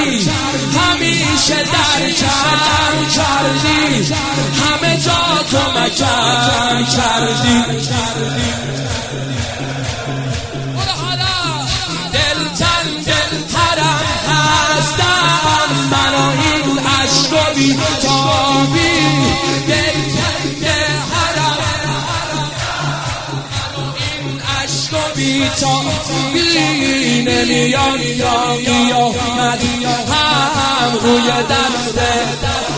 کردی، همیشه در جمع کردی، همه جا کمکم کردی. دلترم هستم من و این عشق و بی‌تابی، دلترم این عشق و بی‌تابی، نمیاد تا قیامت هم روی دسته.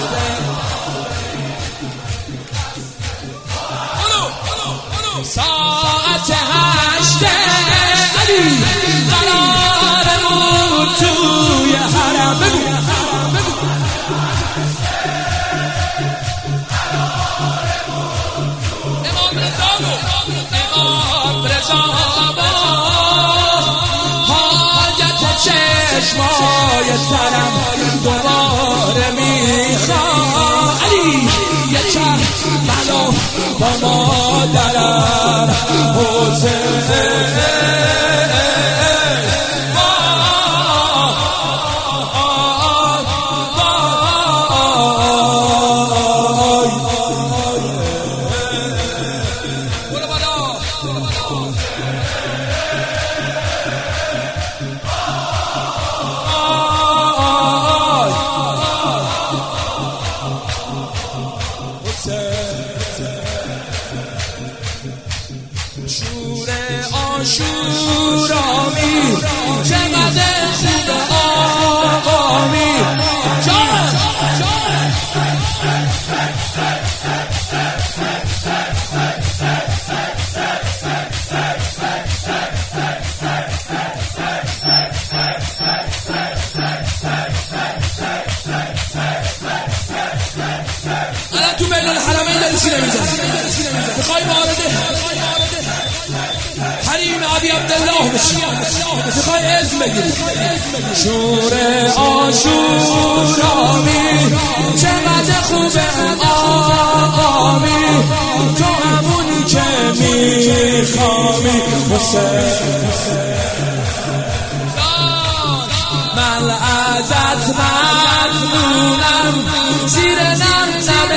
ساعت 8 علی قرار بود توی حرم. بگو امام رضا حاجت چشمای سرم دوباره میخواد. علی یه چشم منو با مادرم حسین. شور آشورامی چقدر خوب آقامی جان. الان تو میدان الحرمین داری سینه میزنی، میخوای وارده حریم ابی عبدالله بشی، میخوای اسم بگیری. شور آشورامی چقدر خوبه آقامی، تو همونی که میخوامی حسین. من ازت ممنونم، زیر نم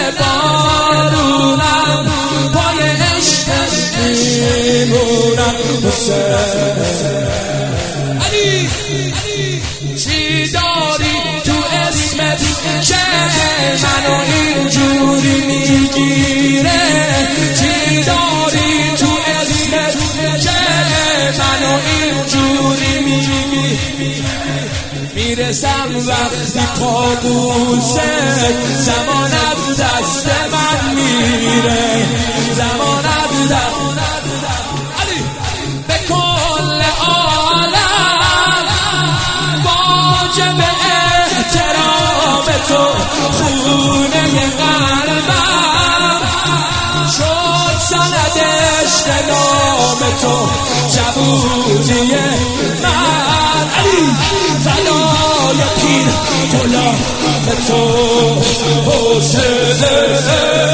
بارونم، پای عشقت میمونم حسین. علی چی داری تو اسمت که منو اینجوری میگیره؟ چی داری تو اسمت که منو اینجوری میگیره؟ میرسم وقتی پابوسه، زمان از دست من میره، زمان از دست علی به کل عالم واجب احترام تو، خونه قلبم شد سند عشق نام تو، جوونی من علی فدای پیر غلام تو حسین.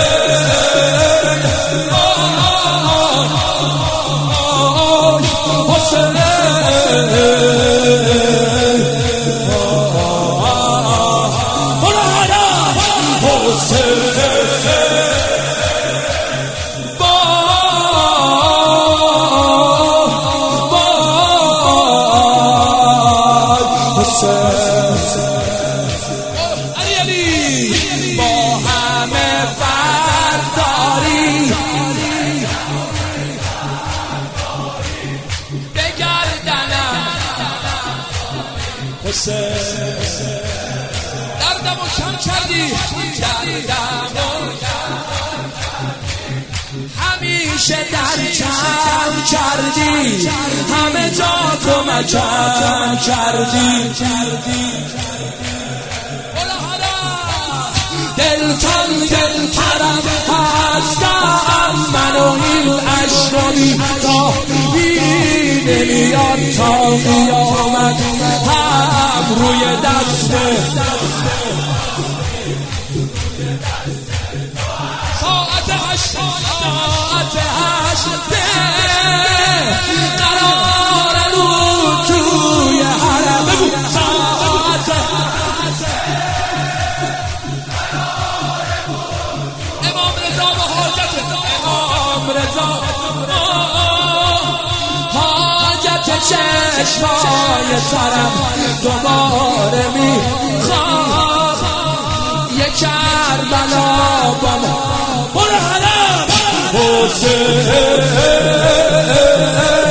علی با همه فرق داری، بگردنم حسین. دردمو کم کردی، همیشه در کم کردی، همه جا کمکم کردی. دلترم هستم من و این عشق و بی‌تابی، نمیاد تا قیامت هم روی دسته. ساعت 8 قرار بود توی حرم. بگو ساعت چشمای ترم دوباره میخواد یه کربلا با ما برو حرم حسین